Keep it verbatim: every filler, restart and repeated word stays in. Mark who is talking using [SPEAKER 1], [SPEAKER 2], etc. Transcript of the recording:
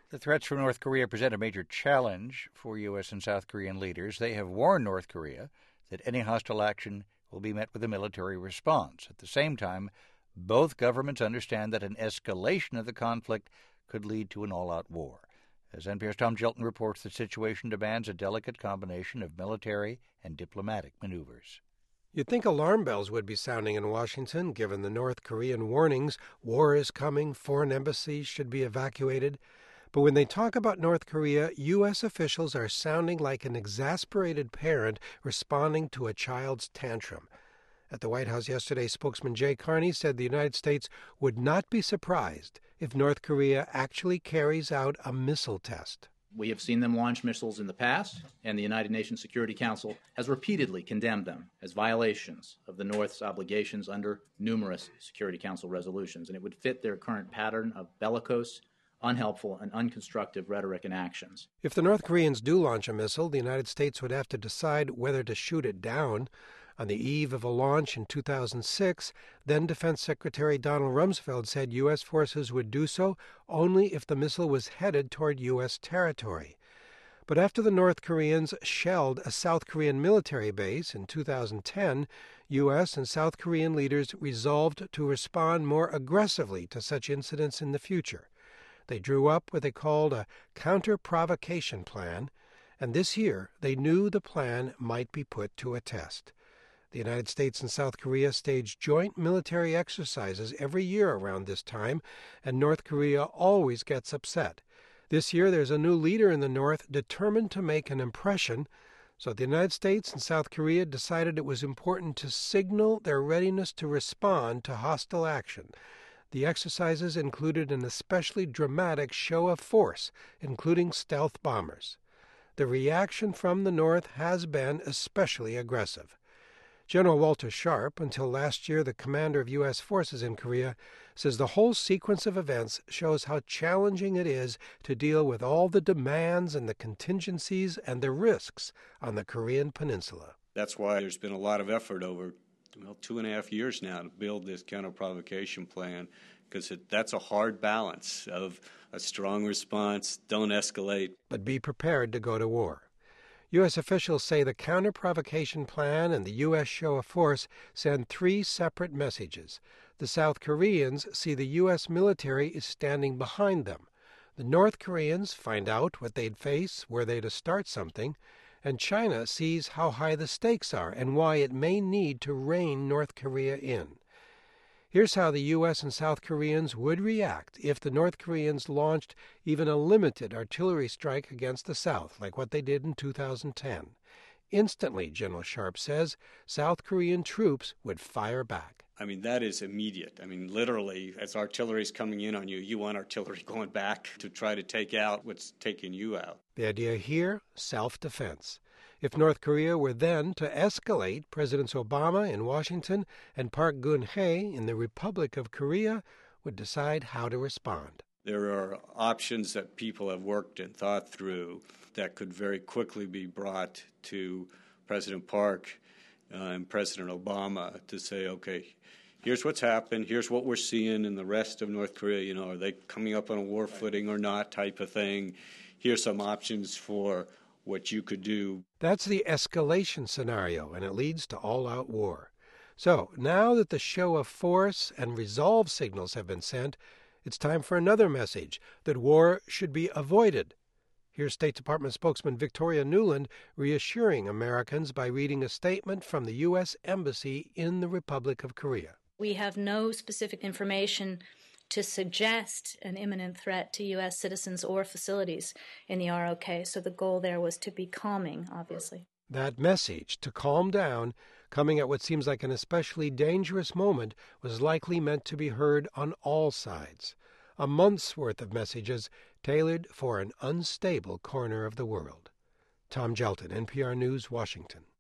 [SPEAKER 1] The threats from North Korea present a major challenge for U S and South Korean leaders. They have warned North Korea that any hostile action will be met with a military response. At the same time, both governments understand that an escalation of the conflict could lead to an all-out war. As N P R's Tom Gilton reports, the situation demands a delicate combination of military and diplomatic maneuvers.
[SPEAKER 2] You'd think alarm bells would be sounding in Washington, given the North Korean warnings, war is coming, foreign embassies should be evacuated. But when they talk about North Korea, U S officials are sounding like an exasperated parent responding to a child's tantrum. At the White House yesterday, spokesman Jay Carney said the United States would not be surprised if North Korea actually carries out a missile test.
[SPEAKER 3] We have seen them launch missiles in the past, and the United Nations Security Council has repeatedly condemned them as violations of the North's obligations under numerous Security Council resolutions, and it would fit their current pattern of bellicose, unhelpful, and unconstructive rhetoric and actions.
[SPEAKER 2] If the North Koreans do launch a missile, the United States would have to decide whether to shoot it down. On the eve of a launch in two thousand six, then Defense Secretary Donald Rumsfeld said U S forces would do so only if the missile was headed toward U S territory. But after the North Koreans shelled a South Korean military base in two thousand ten, U S and South Korean leaders resolved to respond more aggressively to such incidents in the future. They drew up what they called a counter-provocation plan, and this year they knew the plan might be put to a test. The United States and South Korea stage joint military exercises every year around this time, and North Korea always gets upset. This year there's a new leader in the North determined to make an impression, so the United States and South Korea decided it was important to signal their readiness to respond to hostile action. The exercises included an especially dramatic show of force, including stealth bombers. The reaction from the North has been especially aggressive. General Walter Sharp, until last year the commander of U S forces in Korea, says the whole sequence of events shows how challenging it is to deal with all the demands and the contingencies and the risks on the Korean peninsula.
[SPEAKER 4] That's why there's been a lot of effort over well, two and a half years now to build this counter-provocation plan, because that's a hard balance of a strong response, don't escalate.
[SPEAKER 2] But be prepared to go to war. U S officials say the counter-provocation plan and the U S show of force send three separate messages. The South Koreans see the U S military is standing behind them. The North Koreans find out what they'd face were they to start something. And China sees how high the stakes are and why it may need to rein North Korea in. Here's how the U S and South Koreans would react if the North Koreans launched even a limited artillery strike against the South, like what they did in two thousand ten. Instantly, General Sharp says, South Korean troops would fire back.
[SPEAKER 4] I mean, that is immediate. I mean, literally, as artillery is coming in on you, you want artillery going back to try to take out what's taking you out.
[SPEAKER 2] The idea here, self-defense. If North Korea were then to escalate, Presidents Obama in Washington and Park Geun-hye in the Republic of Korea would decide how to respond.
[SPEAKER 4] There are options that people have worked and thought through that could very quickly be brought to President Park uh, and President Obama to say, okay, here's what's happened, here's what we're seeing in the rest of North Korea, you know, are they coming up on a war footing or not type of thing. Here's some options for what you could do.
[SPEAKER 2] That's the escalation scenario, and it leads to all-out war. So, now that the show of force and resolve signals have been sent, it's time for another message, that war should be avoided. Here's State Department spokesman Victoria Nuland reassuring Americans by reading a statement from the U S Embassy in the Republic of Korea.
[SPEAKER 5] We have no specific information to suggest an imminent threat to U S citizens or facilities in the R O K, so the goal there was to be calming, obviously.
[SPEAKER 2] That message, to calm down, coming at what seems like an especially dangerous moment, was likely meant to be heard on all sides. A month's worth of messages tailored for an unstable corner of the world. Tom Gilton, N P R News, Washington.